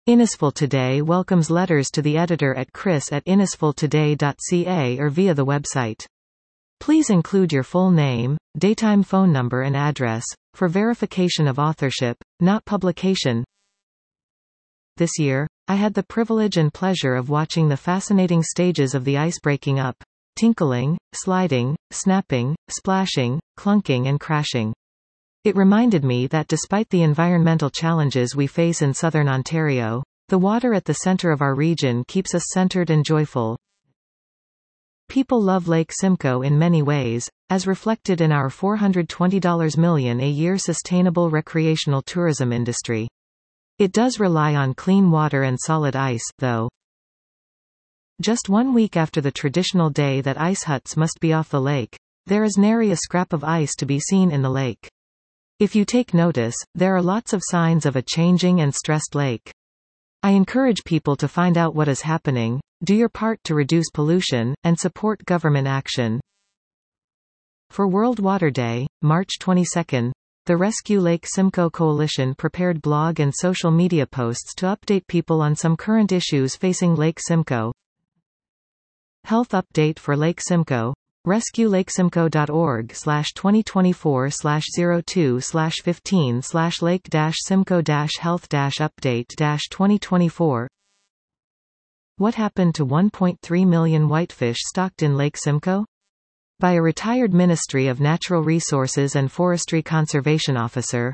Innisfil Today welcomes letters to the editor at chris@innisfiltoday.ca or via the website. Please include your full name, daytime phone number and address, for verification of authorship, not publication. This year, I had the privilege and pleasure of watching the fascinating stages of the ice breaking up, tinkling, sliding, snapping, splashing, clunking and crashing. It reminded me that despite the environmental challenges we face in southern Ontario, the water at the center of our region keeps us centered and joyful. People love Lake Simcoe in many ways, as reflected in our $420 million a year sustainable recreational tourism industry. It does rely on clean water and solid ice, though. Just 1 week after the traditional day that ice huts must be off the lake, there is nary a scrap of ice to be seen in the lake. If you take notice, there are lots of signs of a changing and stressed lake. I encourage people to find out what is happening, do your part to reduce pollution, and support government action. For World Water Day, March 22, the Rescue Lake Simcoe Coalition prepared blog and social media posts to update people on some current issues facing Lake Simcoe. Health update for Lake Simcoe. RescueLakeSimcoe.org/2024/02/15/Lake-Simcoe-Health-Update-2024. What happened to 1.3 million whitefish stocked in Lake Simcoe? By a retired Ministry of Natural Resources and Forestry Conservation Officer,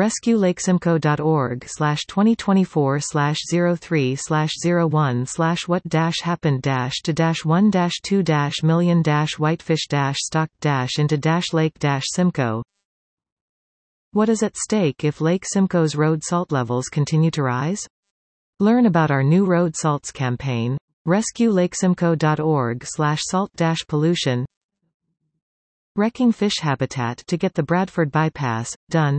RescueLakeSimcoe.org/2024/01/what-happened-to-1-2-million-whitefish-stocked-into-Lake-Simcoe. What is at stake if Lake Simcoe's road salt levels continue to rise? Learn about our new road salts campaign. RescueLakeSimcoe.org/salt-pollution. Wrecking fish habitat to get the Bradford bypass done.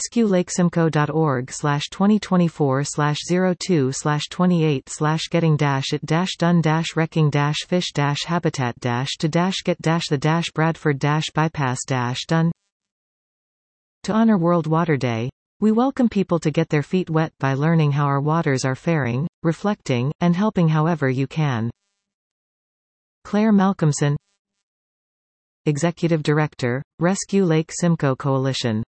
RescueLakeSimcoe.org/2024/02/28/getting-it-done-the-Bradford-bypass-done. To honor World Water Day, we welcome people to get their feet wet by learning how our waters are faring, reflecting, and helping however you can. Claire Malcolmson, Executive Director, Rescue Lake Simcoe Coalition.